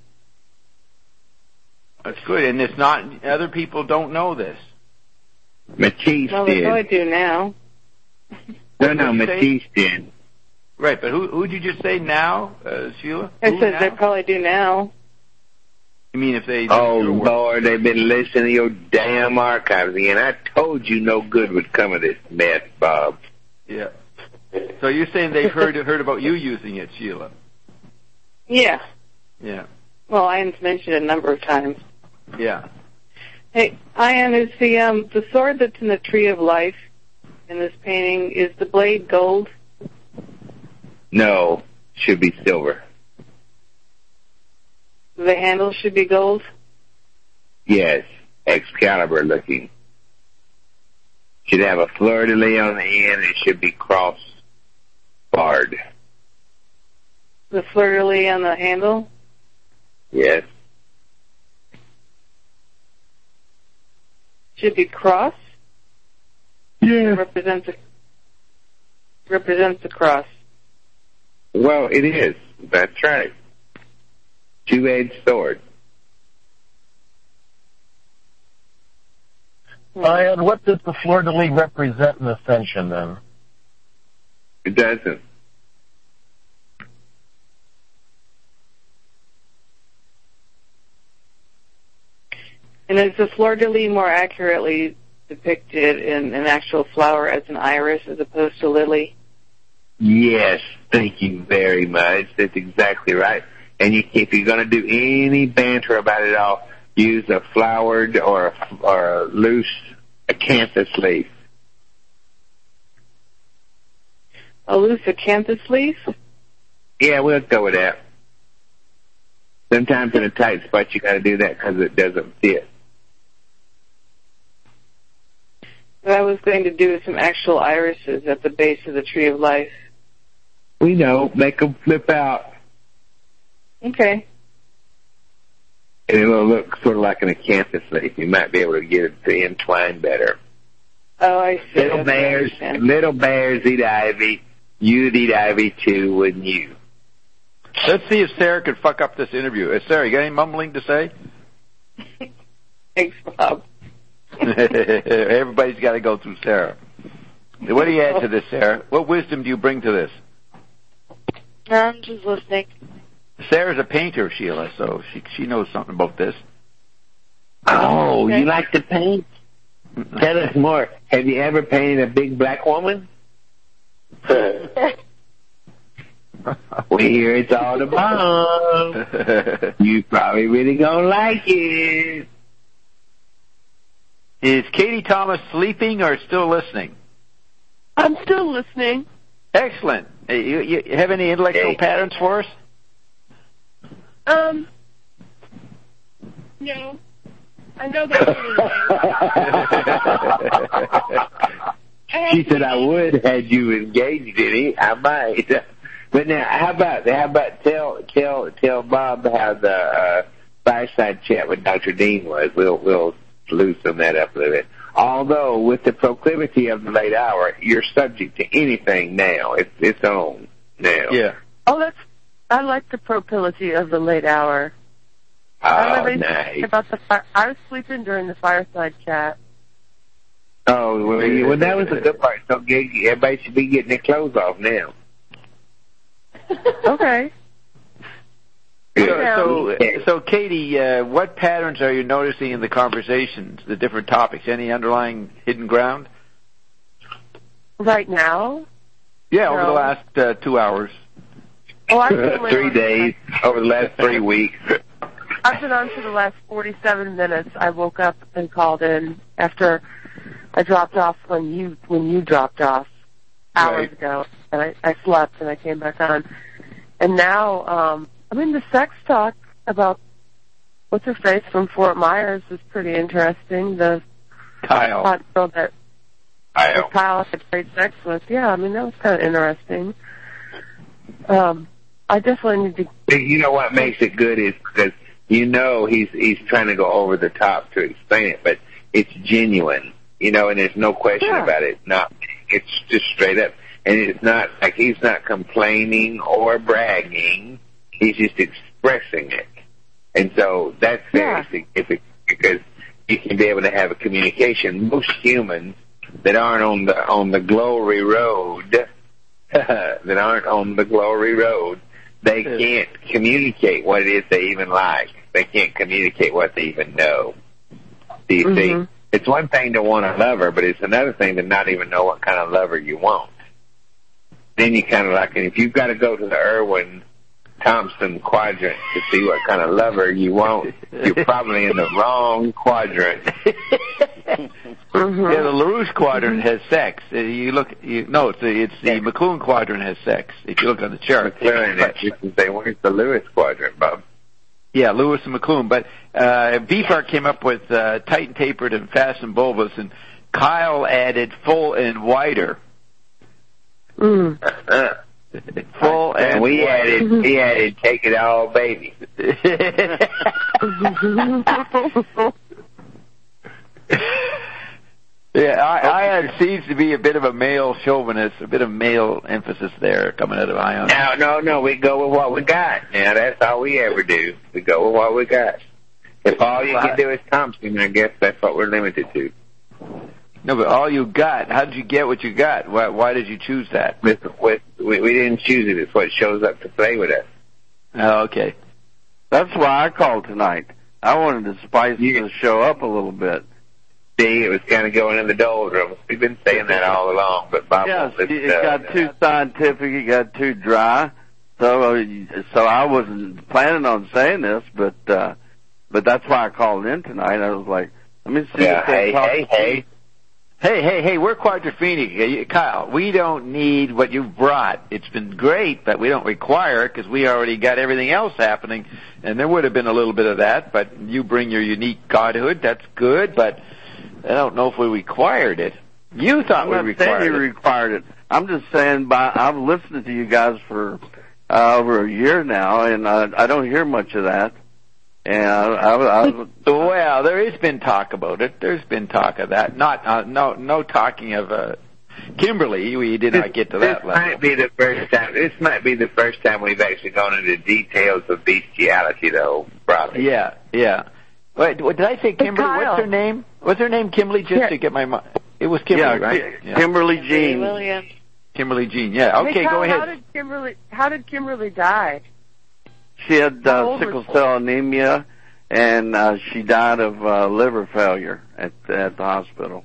That's good, and it's not, other people don't know this. Matisse Well, that's did. all I do now. No, no, What'd you say? Matisse did. Right, but who, who'd you just say now, uh, Sheila? I Who said now? they probably do now. You mean if they do Oh, your work? Lord, they've been listening to your damn archives again. I told you no good would come of this mess, Bob. Yeah. So you're saying they've heard heard about you using it, Sheila? Yeah. Yeah. Well, Ian's mentioned it a number of times. Yeah. Hey, Ian, is the um the sword that's in the Tree of Life in this painting, is the blade gold? No, should be silver. The handle should be gold? Yes, Excalibur looking. Should have a fleur-de-lis on the end. It should be cross-barred. The fleur-de-lis on the handle? Yes. Should be cross? Yeah. Represents a, represents the cross. Well, it is. That's right. Two-edged sword. Uh, and what does the fleur-de-lis represent in Ascension, then? It doesn't. And is the fleur-de-lis more accurately depicted in an actual flower as an iris as opposed to lily? Yes, thank you very much. That's exactly right. And you, if you're going to do any banter about it all, use a flowered or a, or a loose acanthus leaf. A loose acanthus leaf? Yeah, we'll go with that. Sometimes in a tight spot you got to do that because it doesn't fit. What I was going to do is some actual irises at the base of the tree of life. We know. Make them flip out. Okay. And it will look sort of like an acanthus leaf. You might be able to get it to entwine better. Oh, I see. Little bears, little bears eat ivy. You'd eat ivy too, wouldn't you? Let's see if Sarah could fuck up this interview. Uh, Sarah, you got any mumbling to say? Thanks, Bob. Everybody's got to go through Sarah. What do you add to this, Sarah? What wisdom do you bring to this? I'm just listening. Sarah's a painter, Sheila, so she she knows something about this. Oh, Okay. you like to paint? Tell us more. Have you ever painted a big black woman? We hear it's all the bomb. You probably really gonna like it. Is Katie Thomas sleeping or still listening? I'm still listening. Excellent. Hey, you, you have any intellectual Hey. patterns for us? Um, no. I know that. She said I would had you engaged in it. I might. But now, how about how about tell tell tell Bob how the uh, fireside chat with Doctor Dean was. We'll we'll loosen that up a little bit. Although with the proclivity of the late hour, you're subject to anything now. It's it's on now. Yeah. Oh, that's. I like the propility of the late hour. I Oh, don't have anything nice. about the fire. I was sleeping during the fireside chat. Oh, well, you- well, that was a good part. So get- everybody should be getting their clothes off now. Okay. So, Yeah. so, so Katie, uh, what patterns are you noticing in the conversations, the different topics? Any underlying hidden ground? Right now? Yeah, over the No. last uh, two hours. Oh, I've been Three on- days over the last three weeks. I've been on for the last forty-seven minutes. I woke up and called in after I dropped off when you when you dropped off hours Right. ago, and I, I slept and I came back on. And now, um, I mean, the sex talk about what's her face from Fort Myers is pretty interesting. The Kyle. hot girl that I that Kyle had great sex with. Yeah, I mean that was kind of interesting. Um, I definitely need to. You know what makes it good is because you know he's he's trying to go over the top to explain it, but it's genuine, you know, and there's no question Yeah. about it. Not it's just straight up, and it's not like he's not complaining or bragging. He's just expressing it, and so that's very Yeah. significant because you can be able to have a communication. Most humans that aren't on the on the glory road. that aren't on the glory road, they can't communicate what it is they even like. They can't communicate what they even know. Do you Mhm. see? It's one thing to want a lover, but it's another thing to not even know what kind of lover you want. Then you kind of like, and if you've got to go to the Irwin Thompson quadrant to see what kind of lover you want, you're probably in the wrong quadrant. Mhm. Yeah, the LaRouche quadrant has sex. Uh, You look, you, no, it's the, it's the McLuhan quadrant has sex. If you look on the chart. McLaren, But- you can say, where's the Lewis quadrant, Bob? Yeah, Lewis and McLuhan. But uh, B F A R came up with uh, tight and tapered and fast and bulbous, and Kyle added full and wider. Mm. Uh-huh. Full and, and we wider. added, he added, take it all, baby. Yeah, I, Ion seems to be a bit of a male chauvinist, a bit of male emphasis there coming out of Ion. No, no, no, we go with what we got. Now, that's all we ever do. We go with what we got. If all you can do is Thompson, I guess that's what we're limited to. No, but all you got, how did you get what you got? Why, why did you choose that? With, with, we, we didn't choose it. It's what shows up to play with us. Oh, okay. That's why I called tonight. I wanted to spice You- the show up a little bit. See, it was kind of going in the doldrums. We've been saying that all along, but Bob Yes, won't listen it to got us. too scientific, it got too dry. So, uh, so I wasn't planning on saying this, but, uh, but that's why I called in tonight. I was like, let me see Yeah, if they hey, talk hey, hey. Hey, hey, hey, we're Quadrophenic. Kyle, we don't need what you've brought. It's been great, but we don't require it because we already got everything else happening. And there would have been a little bit of that, but you bring your unique godhood. That's good, but I don't know if we required it. You thought I'm we not required saying you it. required it. I'm just saying by, I've listened to you guys for uh, over a year now, and uh, I don't hear much of that. And I, I, I, Well, there has been talk about it. There's been talk of that. Not, uh, no, no talking of uh, Kimberly. We did not get to that this level. might be the first time. This might be the first time we've actually gone into details of bestiality, though. Probably. Yeah, yeah. Wait, what, did I say Kimberly? Kyle. What's her name? What's her name? Kimberly, just Yeah. to get my mind. It was Kimberly, yeah, right? Ki- Kimberly Jean. Williams. Kimberly Jean. Yeah. Hey, Okay, Kyle, go ahead. How did Kimberly? How did Kimberly die? She had How uh, old sickle was she? cell anemia, and uh, she died of uh, liver failure at at the hospital.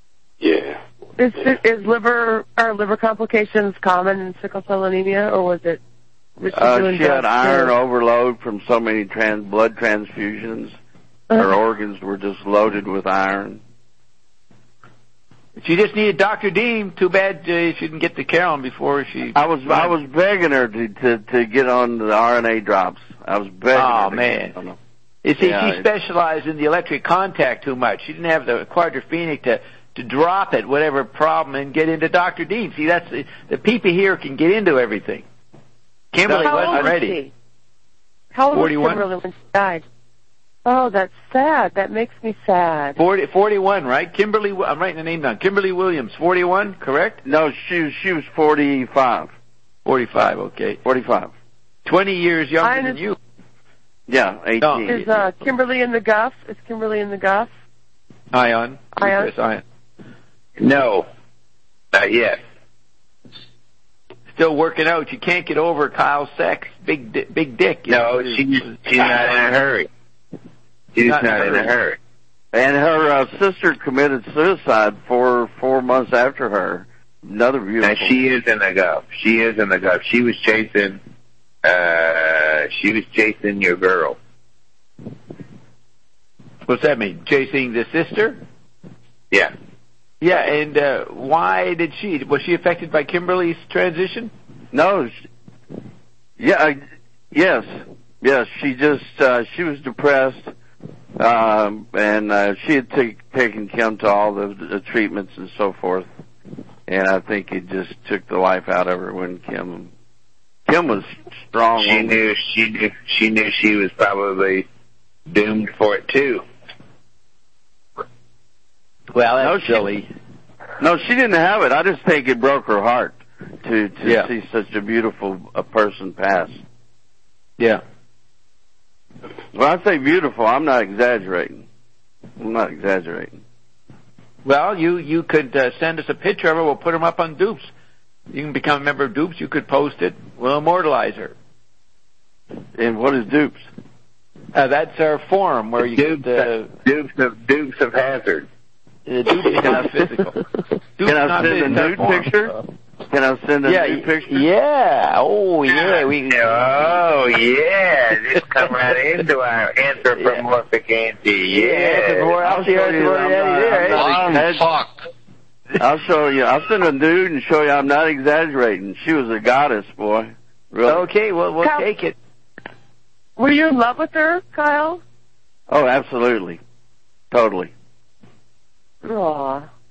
Yeah. Is is liver or liver complications common in sickle cell anemia, or was it? Was she Uh, doing she had drugs iron too? overload from so many trans blood transfusions. Her Uh, organs were just loaded with iron. She just needed Doctor Dean. Too bad uh, she didn't get to Carolyn before she. I was I was begging her to to, to get on the R N A drops. I was begging Oh, her. To man. Get on them. You see, Yeah, she it- specialized in the electric contact too much. She didn't have the Quadrophenic to to drop it, whatever problem, and get into Doctor Dean. See, that's the, the people here can get into everything. Kimberly How old wasn't was ready. she? How old forty-one. was Kimberly when she died? Oh, that's sad. That makes me sad. forty, forty-one, right? Kimberly, I'm writing the name down. Kimberly Williams, forty-one, correct? No, she was she was forty five. forty-five, okay. Forty five. twenty years younger I than you. Yeah, eighteen. No. Is uh, Kimberly in the Guff? Is Kimberly in the Guff? Ion. Ion? Chris, Ion. No. Not yet. Still working out. You can't get over Kyle's sex. Big, di- big dick. you No, know. she's she's not in a hurry. She's Not not, in a in a hurry. And her uh, sister committed suicide four four months after her. Another beautiful. Now she is in the Gulf. She is in the Gulf. She was chasing. Uh, she was chasing your girl. What's that mean? Chasing the sister? Yeah. Yeah, and uh, why did she? Was she affected by Kimberly's transition? No. She, yeah. I, yes. Yes. She just uh, she was depressed, um, and uh, she had t- taken Kim to all the, the treatments and so forth. And I think it just took the life out of her when Kim. Kim was strong. She knew. She knew. She knew she was probably doomed for it too. Well, that's No, she- silly. No, she didn't have it. I just think it broke her heart to to Yeah. see such a beautiful a person pass. Yeah. When I say beautiful, I'm not exaggerating. I'm not exaggerating. Well, you you could uh, send us a picture of her. We'll put them up on Dupes. You can become a member of Dupes. You could post it. We'll immortalize her. And what is dupes? Uh, that's our forum where you Dukes, get uh, Dukes of Dukes of Hazard. uh, Dupes is not physical. Dupes Can I not send a physical nude forum. picture? Can I send a Yeah, nude picture? yeah. Oh, yeah. We. Oh yeah, just come right into our anthropomorphic auntie. Yeah, we're Yeah. out there. show you we're I'm out not- there, I'm eh? not exaggerating. I'll show you. I'll send a nude and show you I'm not exaggerating. She was a goddess, boy. Really. Okay, well, we'll Kyle- take it. Were you in love with her, Kyle? Oh, absolutely. Totally. Aw.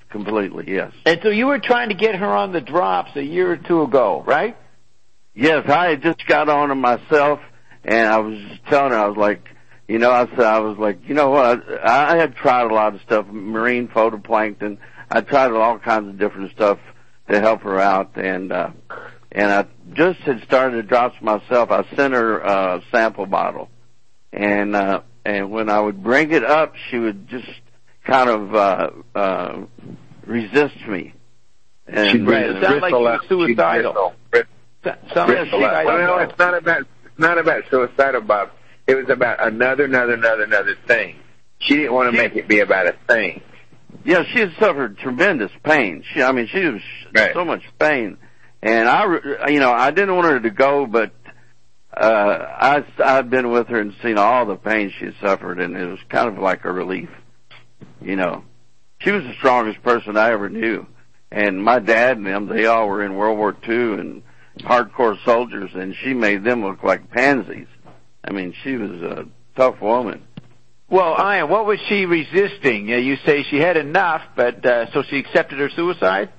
completely, yes. And so you were trying to get her on the drops a year or two ago, right? Yes, I had just got on them myself, and I was just telling her, I was like, you know, I said, I was like, you know what, I, I had tried a lot of stuff, marine phytoplankton. I tried all kinds of different stuff to help her out, and uh, and I just had started the drops myself. I sent her a sample bottle, and uh, and when I would bring it up, she would just kind of uh, uh, resist me. And She'd right. It sounds like she was suicidal. Sounds like well, no, it's not about it's not about suicidal, Bob. It was about another, another, another, another thing. She didn't want to make it be about a thing. Yeah, she had suffered tremendous pain. She, I mean, she was right. so much pain, and I, you know, I didn't want her to go, but uh, I, I've been with her and seen all the pain she had suffered, and it was kind of like a relief. You know, she was the strongest person I ever knew, and my dad and them, they all were in World War Two and hardcore soldiers, and she made them look like pansies. I mean, she was a tough woman. Well, Ian, what was she resisting? Uh, you say she had enough, but uh, so she accepted her suicide?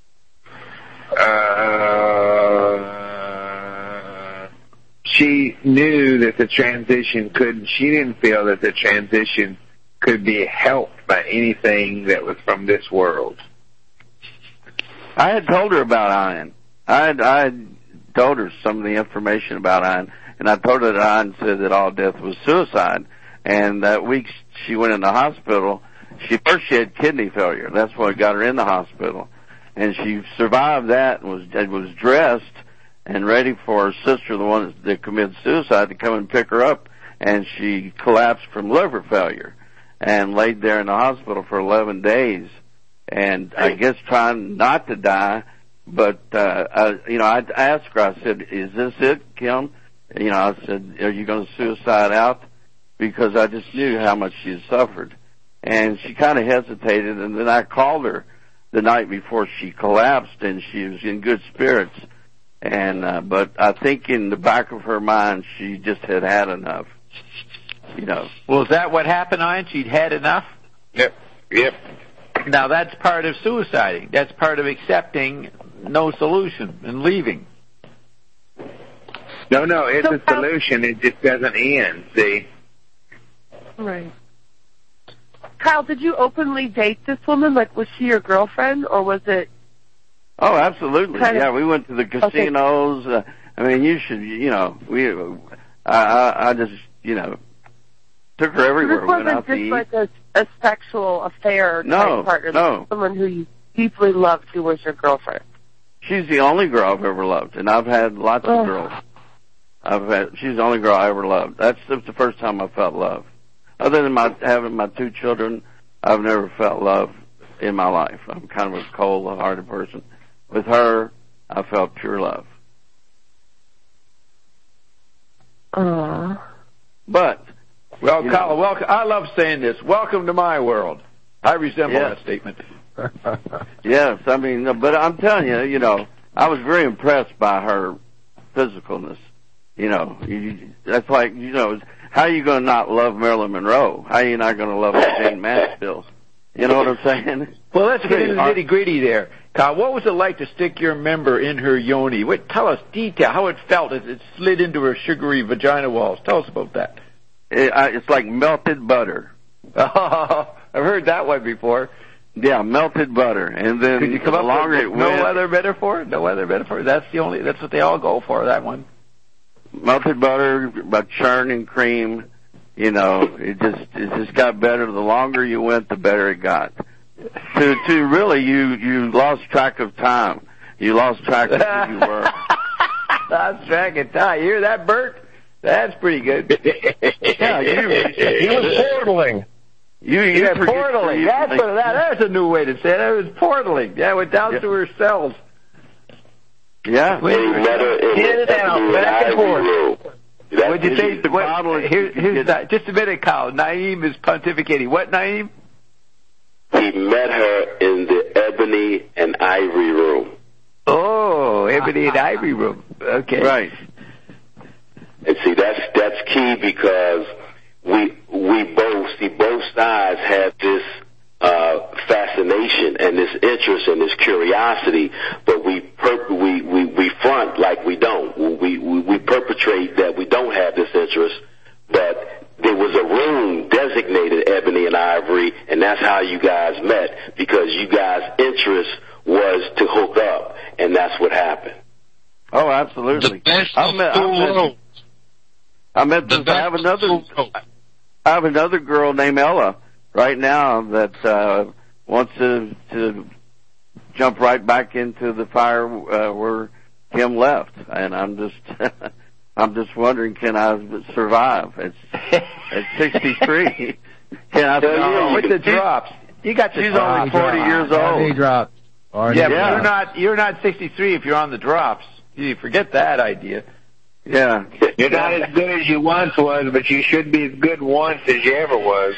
Uh, she knew that the transition couldn't, she didn't feel that the transition could be helped by anything that was from this world. I had told her about Ian. I had, I had told her some of the information about Ian, and I told her that Ian said that all death was suicide. And that week she went in the hospital. She first she had kidney failure. That's what got her in the hospital. And she survived that and was was dressed and ready for her sister, the one that committed suicide, to come and pick her up. And she collapsed from liver failure and laid there in the hospital for eleven days. And I guess trying not to die, but uh, I, you know, I asked her. I said, "Is this it, Kim?" You know, I said, "Are you going to suicide out?" Because I just knew how much she had suffered. And she kind of hesitated, and then I called her the night before she collapsed, and she was in good spirits. And uh, but I think in the back of her mind, she just had had enough, you know. Well, is that what happened, Ian? She'd had enough? Yep, yep. Now, that's part of suiciding. That's part of accepting no solution and leaving. No, no, it's a solution. It just doesn't end, see? Right. Kyle, did you openly date this woman? Like, was she your girlfriend, or was it? Oh, absolutely. Kind of, yeah, we went to the casinos. Okay. Uh, I mean, you should, you know, we. I, I, I just, you know, took her everywhere. This wasn't went out just to eat. like a, a sexual affair no, type partner. No, someone who you deeply loved, who was your girlfriend. She's the only girl I've ever loved, and I've had lots oh. of girls. I've had. She's the only girl I ever loved. That's, that's the first time I felt love. Other than my having my two children, I've never felt love in my life. I'm kind of a cold-hearted person. With her, I felt pure love. Aww. But, well, Kyle, welcome. I love saying this. Welcome to my world. I resemble yes. that statement. Yes, I mean, but I'm telling you, you know, I was very impressed by her physicalness. You know, you, that's like, you know, how are you going to not love Marilyn Monroe? How are you not going to love Jane Mansfield? You know what I'm saying? Well, let's get into the nitty-gritty there. Kyle, what was it like to stick your member in her yoni? What, tell us detail, how it felt as it slid into her sugary vagina walls. Tell us about that. It, I, it's like melted butter. Oh, I've heard that one before. Yeah, melted butter. And then Could you come the up longer with it no went, other metaphor? No other metaphor? That's the only, that's what they all go for, that one. Melted butter, but churn and cream, you know, it just it just got better. The longer you went, the better it got. To to really, you you lost track of time. You lost track of who you were. Lost track of time. You hear that, Bert? That's pretty good. Yeah, you. He was portaling. You, you yeah, portaling. That's what, that, that's a new way to say it. It was portaling. Yeah, went down yeah. to her cells. Yeah. Wait, in and out, back and forth. Would you say? What, here, here's that. Just a minute, Kyle. Naeem is pontificating. What, Naeem? He met her in the ebony and ivory room. Oh, ebony and ivory room. Okay. Right. And see, that's that's key because we we both see both sides have this uh, fascination and this interest and this curiosity, but we per- we, we we front like we don't. We, we we perpetrate that we don't have this interest, but there was a room designated Ebony and Ivory, and that's how you guys met, because you guys' interest was to hook up, and that's what happened. Oh, absolutely. The best I of met, two I met, worlds. I met The this, best I have of another, two worlds. I have another girl named Ella right now that, uh, wants to, to jump right back into the fire, uh, where Kim left. And I'm just, I'm just wondering, can I survive? It's, it's sixty-three. Can I survive? With the drops. You got the She's drops. only forty years old. drops. Yeah, but you're not, you're not sixty-three if you're on the drops. You forget that idea. Yeah. You're not as good as you once was, but you should be as good once as you ever was.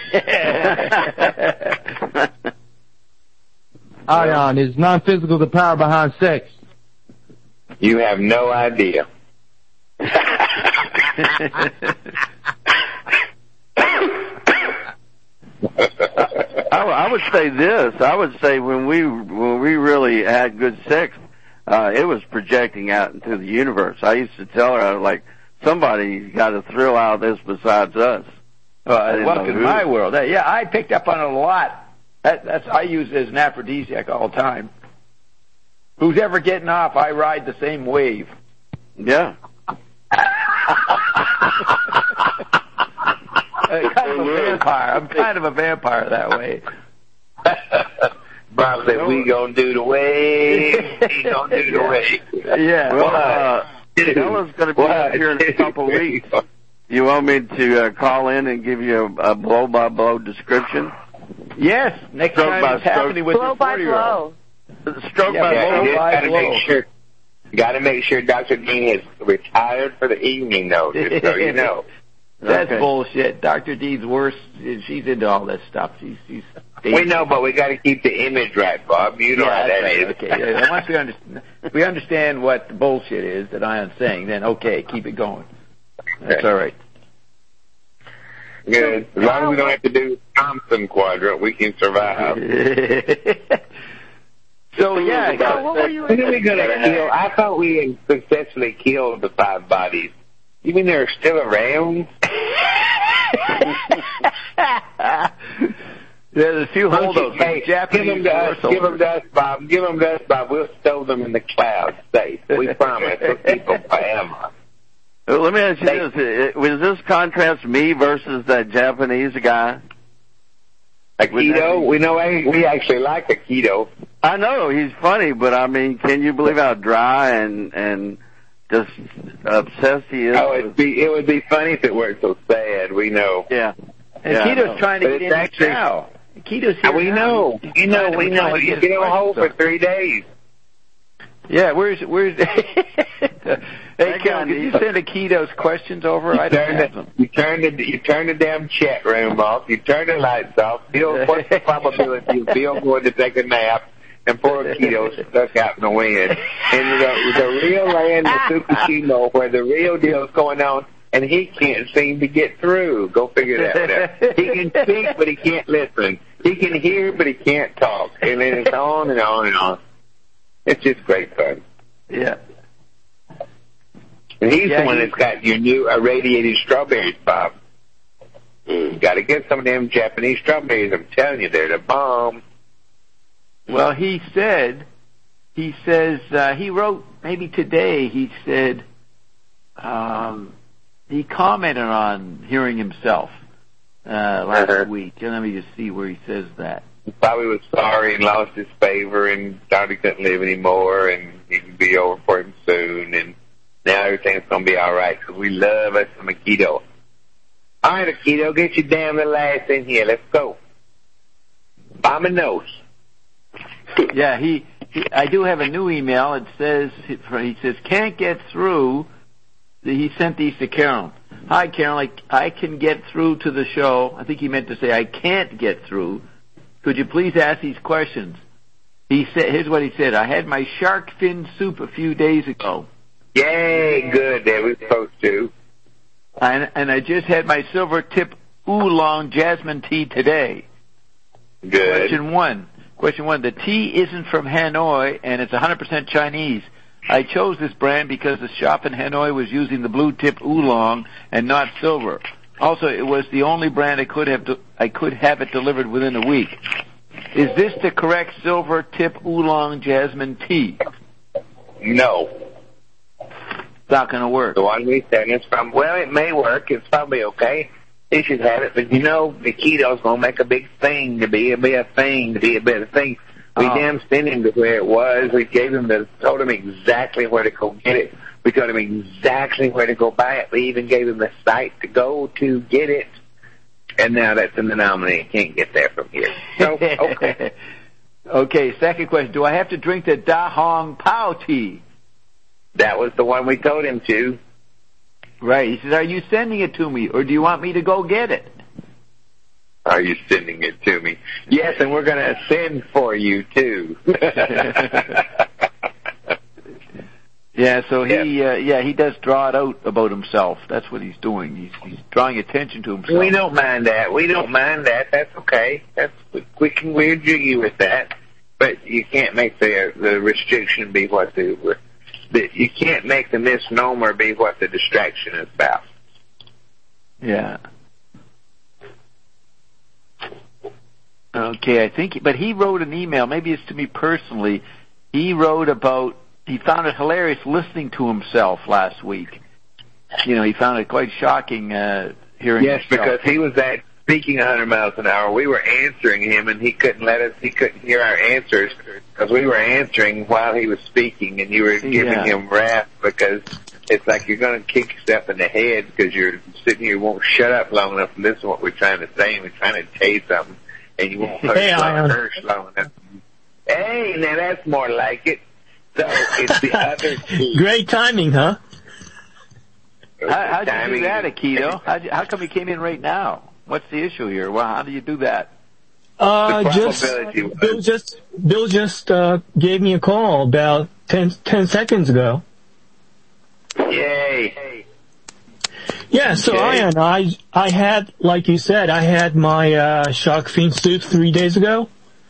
Ion, is non-physical the power behind sex? You have no idea. I, I would say this. I would say when we when we really had good sex, uh, it was projecting out into the universe. I used to tell her, I was like, somebody's got a thrill out of this besides us. Uh, welcome to my world. Uh, yeah, I picked up on it a lot. That, that's I use it as an aphrodisiac all the time. Who's ever getting off, I ride the same wave. Yeah. I'm kind of a vampire. I'm kind of a vampire that way. Bob said, we gonna do the wave. We gonna do the wave. Yeah. Well, uh, Ella's going to be up here in a couple of weeks. You want me to uh, call in and give you a, a blow-by-blow description? Yes. Next Stroke time by it's stroke. happening with Blow your by forty-year-old. blow. Stroke Yeah, by yeah, blow. yeah. Got to blow. make sure. Got to make sure Doctor Dean has retired for the evening, though, just so you know. That's Okay. bullshit. Doctor Dean's worse. She's into all this stuff. She's, she's We know, but we got to keep the image right, Bob. You know yeah, how that's that right. is. Okay. Yeah, once we understand, we understand what the bullshit is that Ion's saying, then okay, keep it going. That's Okay. all right. Good. As long as we don't have to do Thompson quadrant, we can survive. So yeah, So what were you When are we going to kill? I thought we had successfully killed the five bodies. You mean they're still around? There's a few holdouts. Hey, Japanese give them to us. war Give them to us, Bob. Give them to us, Bob. We'll stow them in the clouds safe. We promise. We'll keep them forever. Well, let me ask you this. Uh, Was this contrast me versus that Japanese guy? Aikido? We know we actually like Aikido. I know, he's funny, but I mean, can you believe how dry and, and just obsessed he is? Oh, it'd be, it would be funny if it weren't so sad. We know. Yeah. And Yeah, I know. Keto's trying to But get it's in actually- now. Keto's here We now. know. He's You know, trying to- we we're know. trying to You get get his on hold for questions three days. up. Yeah, where's where's? Hey, Kel, could you send a Keto's questions over? I You don't turn, have the, them. you, turn the, you turn the damn chat room off. You turn the lights off. Bill, what's the probability of Bill going to take a nap and poor Keto stuck out in the wind? And the, the real land of Fukushima, where the real deal is going on, and he can't seem to get through. Go figure that one out. He can speak, but he can't listen. He can hear, but he can't talk. And then it's on and on and on. It's just great fun. Yeah. And he's Yeah, the one he- that's got your new irradiated strawberries, Bob. You got to get some of them Japanese strawberries. I'm telling you, they're the bomb. Well, he said, he says, uh, he wrote maybe today, he said, um, he commented on hearing himself, uh, last Uh-huh. week. And let me just see where he says that. He probably was sorry and lost his favor and thought he couldn't live anymore and he could be over for him soon. And now everything's going to be all right because we love us some Aikido. All right, Aikido, get your damn little ass in here. Let's go. Bomb a nose. Yeah, he, he, I do have a new email. It says, he says, can't get through. He sent these to Carol. Hi, Carol. I, I can get through to the show. I think he meant to say I can't get through. Could you please ask these questions? He said, here's what he said. I had my shark fin soup a few days ago. Yay, good. That was supposed to. And, and I just had my silver tip oolong jasmine tea today. Good. Question one. Question one, the tea isn't from Hanoi, and it's one hundred percent Chinese. I chose this brand because the shop in Hanoi was using the blue tip oolong and not silver. Also, it was the only brand I could have de- I could have it delivered within a week. Is this the correct silver tip oolong jasmine tea? No. It's not going to work. The one we sent is from, well, it may work. It's probably okay. He should have it. But, you know, the keto's going to make a big thing to be a, be a thing, to be a better thing. We Oh. damn sent him to where it was. We gave him the, told him exactly where to go get it. We told him exactly where to go buy it. We even gave him the site to go to get it. And now that's in the nominee. Can't get there from here. So, okay. Okay, second question. Do I have to drink the Da Hong Pao tea? That was the one we told him to. Right. He says, are you sending it to me, or do you want me to go get it? Are you sending it to me? Yes, and we're going to send for you, too. Yeah, so he, uh, yeah, he does draw it out about himself. That's what he's doing. He's, he's drawing attention to himself. We don't mind that. We don't mind that. That's okay. That's we can we're jiggy with that. But you can't make the the restriction be what the, the you can't make the misnomer be what the distraction is about. Yeah. Okay, I think, but he wrote an email. Maybe it's to me personally. He wrote about. He found it hilarious listening to himself last week. You know, he found it quite shocking uh, hearing Yes, himself. because he was at speaking one hundred miles an hour. We were answering him, and he couldn't let us. He couldn't hear our answers because we were answering while he was speaking, and you were giving Yeah. him wrath because it's like you're going to kick yourself in the head because you're sitting here, you won't shut up long enough to listen to what we're trying to say, and we're trying to tell you something, and you won't hush Hey, long, Ion. hush long enough. Hey, now that's more like it. So it's the other two. Great timing, huh? How, how'd you do Timing that, is- Aikido? How'd you, how come you came in right now? What's the issue here? Well, how do you do that? Uh, The just probability was- Bill just Bill just uh, gave me a call about ten, ten seconds ago. Yay. Yeah, so Okay. Ian, I I had, like you said, I had my uh, shark fin soup three days ago,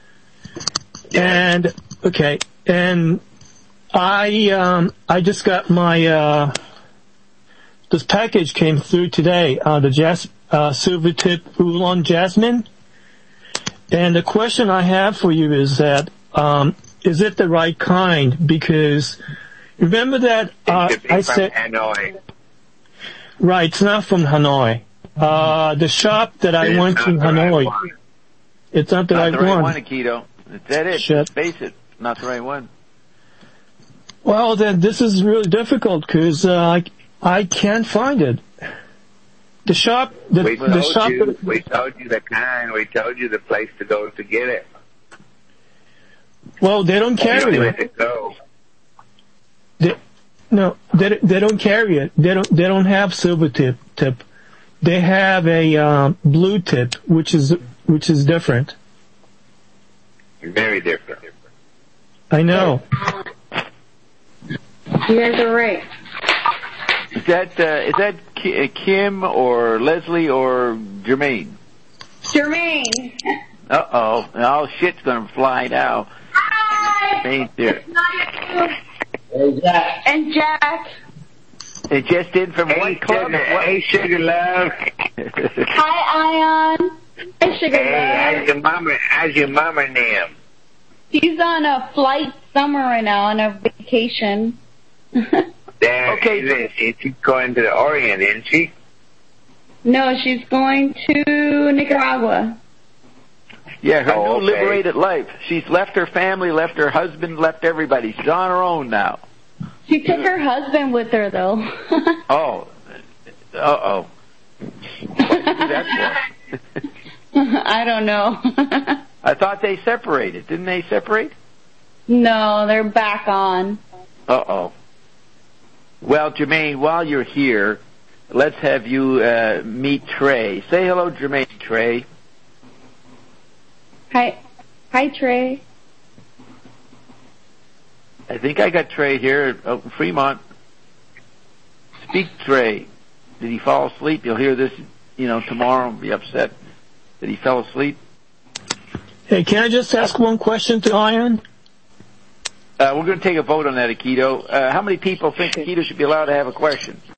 and okay, and I um I just got my uh this package came through today, uh the jas uh silver tip oolong jasmine, and the question I have for you is that um is it the right kind? Because remember that uh, It should be I from said. Hanoi. Right, it's not from Hanoi. Uh, the shop that I It's went not to in the right Hanoi, one. it's not the Not right the right one. one, Aikido. Is that it? Shit. Face it. Not the right one. Well, then this is really difficult because uh, I I can't find it. The shop, the, We the told shop. you, that- we told you the kind, we told you the place to go to get it. well, they don't You carry knew it. where to go. They, no, they they don't carry it. They don't they don't have silver tip tip. They have a um, blue tip, which is which is different. Very different. I know. You guys are right. Is that uh, is that Ki- uh, Kim or Leslie or Jermaine? Jermaine. Uh oh, all shit's gonna fly now. Hi. Jermaine's there. And Jack. It just in from Hey, one club. sugar, hey, sugar love. Hi, Ion. Hi, Sugar Hey, how's Love. your mama? How's your mama name? She's on a flight somewhere right now on a vacation. There, Okay. is it? She's going to the Orient, isn't she? No, she's going to Nicaragua. Yeah, her Oh, new okay. liberated life. She's left her family, left her husband, left everybody. She's on her own now. She took her husband with her, though. Oh, uh oh. That's I don't know. I thought they separated. Didn't they separate? No, they're back on. Uh oh. Well, Jermaine, while you're here, let's have you uh, meet Trey. Say hello, Jermaine. Trey. Hi, hi, Trey. I think I got Trey here out in Fremont. Speak, Trey. Did he fall asleep? You'll hear this, you know, tomorrow and be upset that he fell asleep. Hey, can I just ask one question to Ian? Uh, we're going to take a vote on that, Akito. Uh, how many people think Akito should be allowed to have a question?